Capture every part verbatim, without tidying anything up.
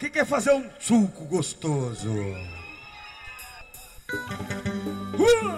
Quem quer fazer um suco gostoso? Uh!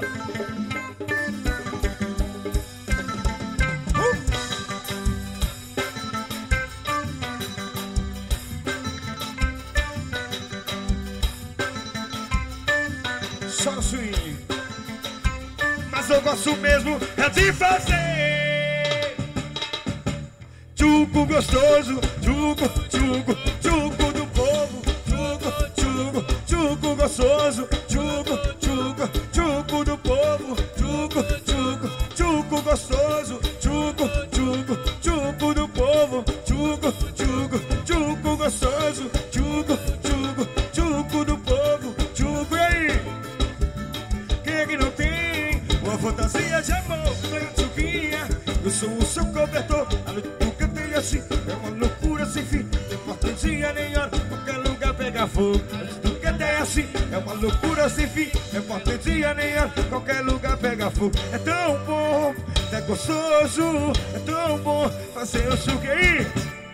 Só swing. Mas eu gosto mesmo é de fazer tchuco gostoso, tchuco, tchuco, tchuco do povo, tchuco, tchuco, tchuco gostoso, tchuco, tchuco, tchuco do povo, tchuco, tchuco, tchuco gostoso, tchuco, tchuco, tchuco do povo, tchuco, tchuco, tchuco gostoso, tchuco, tchuco, tchuco do povo, tchuco. E aí? Quem é que não tem uma fantasia de amor? Tchuquinha, eu sou o seu cobertor, a noite nunca tem assim, é uma loucura sem fim, tem portenzinha nenhuma, qualquer lugar pega fogo. A noite nunca tem assim, é uma loucura sem fim, é portenzinha nenhuma, qualquer lugar pega fogo. É tão bom, é gostoso, é tão bom fazer o suco aí.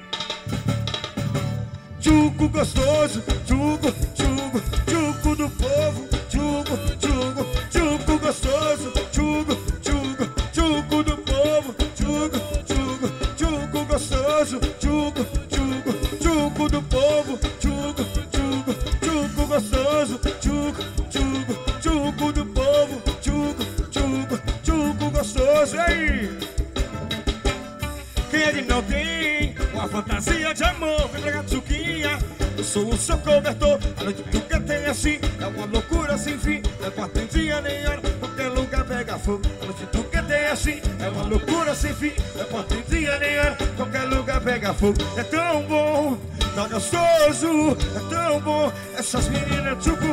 Tchuco gostoso, tchuco, tchuco, tchuco do povo, tchuco, tchuco, tchuco gostoso, tchuco, tchuco, tchuco do povo, tchuco, tchuco, tchuco gostoso, tchuco, tchuco, tchuco do povo, tchuco, tchuco, tchuco gostoso, tchuco, tchuco, tchuco do povo, tchuco, tchuco, tchuco gostoso. E aí? Quem é que não tem uma fantasia de amor? Vem pra tchuquinha, eu sou o seu cobertor, a noite nunca tem assim, é uma loucura sem fim, não é portenzinha nem hora, qualquer lugar pega fogo. A noite nunca tem assim, é uma loucura sem fim, não é portenzinha nem hora, qualquer lugar pega fogo. É tão bom, tão gostoso, é tão bom, essas meninas tchuco,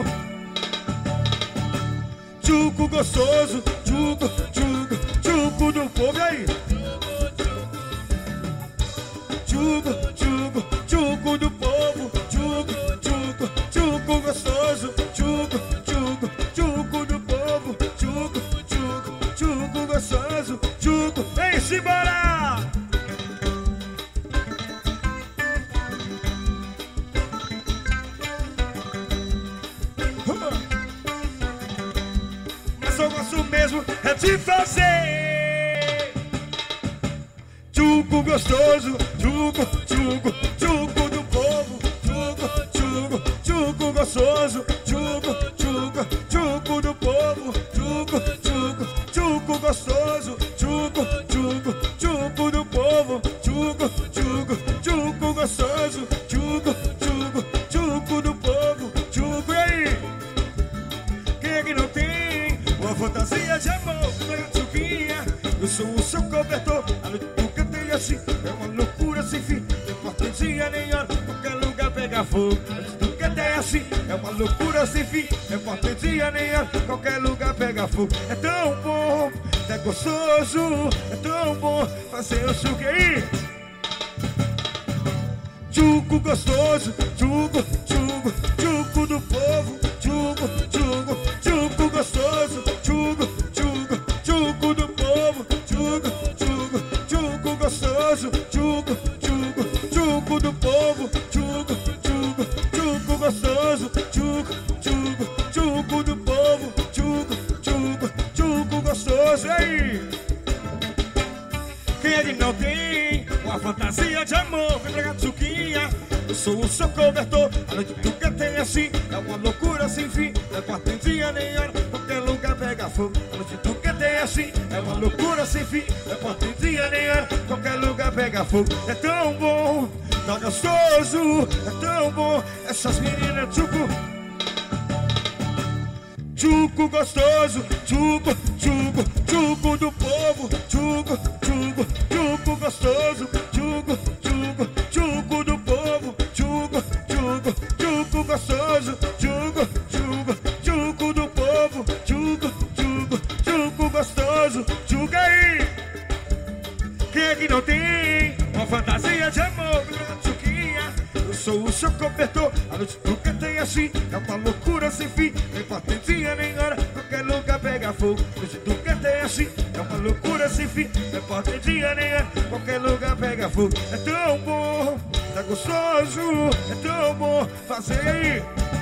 tchuco gostoso, tchuco, tchuco, tchuco do povo. E aí? Tchuco, tchuco, tchuco do povo, tchuco, tchuco, tchuco gostoso, tchuco, tchuco, tchuco do povo, tchuco, tchuco, tchuco gostoso, tchuco. Vem, simbora! Mas eu gosto mesmo é de fazer tchuco gostoso, tchuco, tchuco, tchuco do povo, tchuco, tchuco, tchuco gostoso, tchuco, tchuco, tchuco do povo, tchuco, tchuco, tchuco gostoso, tchuco, tchuco, tchuco do povo, tchuco, tchuco, tchuco gostoso, tchuco, tchuco, tchuco do povo, tchuco. E aí? Quem é que não tem uma fantasia de amor? Tchuquinha, eu sou o seu cobertor, a noite nunca tem assim, é uma loucura sem fim, tem portenzinha nenhuma, qualquer lugar pega fogo. A noite nunca tem assim, é uma loucura sem fim, é portenzinha nenhuma, qualquer lugar pega fogo. É tão bom, é gostoso, é tão bom fazer o suco aí. Tchuco gostoso, tchuco, tchuco, tchuco do povo, tchuco, tchuco, tchuco gostoso, tchuco, tchuco, tchuco do povo, tchuco, tchuco, tchuco gostoso, tchuco, tchuco, tchuco do povo, tchuco, tchuco, tchuco gostoso, tchuco, tchuco, tchuco do povo, tchuco, tchuco, tchuco gostoso. E aí? Quem é que não tem uma fantasia de amor? Vem pra tchuquinha, eu sou o seu cobertor, a noite nunca tem assim, é uma loucura sem fim, não é portenzinha nem hora, qualquer lugar pega fogo. A noite nunca tem assim, é uma loucura sem fim, não é portenzinha nem hora, qualquer lugar pega fogo. É tão bom, tão gostoso, é tão bom, essas meninas tchuco, tchuco gostoso, tchuco, tchuco, tchuco do povo, tchuco, tchuco, tchuco gostoso, tchuco, tchuco, tchuco do povo, tchuco, tchuco, tchuco gostoso, tchuco, tchuco, tchuco do povo, tchuco, tchuco, tchuco gostoso, tchuca aí. Quem é que não tem uma fantasia de amor? Tchuquinha, eu sou o seu cobertor, a noite nunca tem assim, é uma loucura sem fim, nem portenzinha nem hora, qualquer lugar pega fogo. A noite nunca tem assim, é uma loucura sem fim, nem portenzinha nem hora, qualquer lugar pega fogo. É tão bom, tá gostoso, é tão bom fazer aí.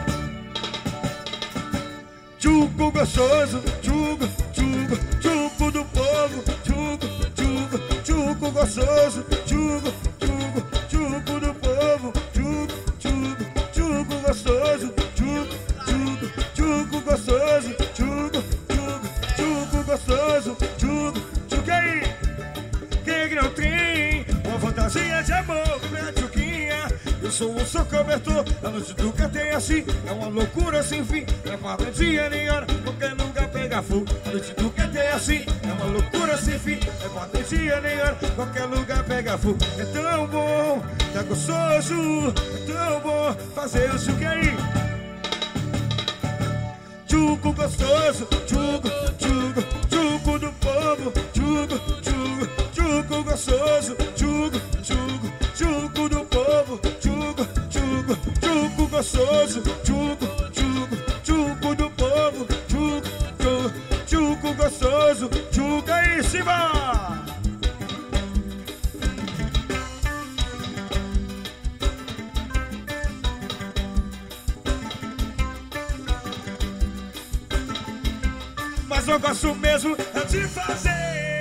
Tchuco gostoso, tchuco, tchuco, tchuco do povo. Tchuco, tchuco, tchuco gostoso. Tchuco, tchuco, tchuco do povo. Tchuco, tchuco, tchuco gostoso. Tchuco, tchuco, tchuco gostoso. Tchuco, tchuco, tchuco gostoso. Tchuco, tchuco aí. Quem é que não tem uma fantasia de amor pra tchuquinha? Eu sou um seu cobertor, a noite nunca tem assim. É uma loucura sem fim, é quatro dia nem hora, qualquer lugar pega fogo. A noite nunca tem assim, é uma loucura sem fim, é quatro dia nem hora, qualquer lugar pega fogo. É tão bom, tá gostoso, é tão bom fazer o tchuque aí. Tchuco gostoso, tchuco, tchuco, tchuco do povo. Tchuco, tchuco, tchuco gostoso. Tchuco, tchuco, tchuco do povo. Tchuco, tchuco, tchuco gostoso. Tchuco, tchuco, tchuco do povo. Tchuco, tchuco, tchuco gostoso. Tchuco aí, Simba! Mas eu gosto mesmo é de fazer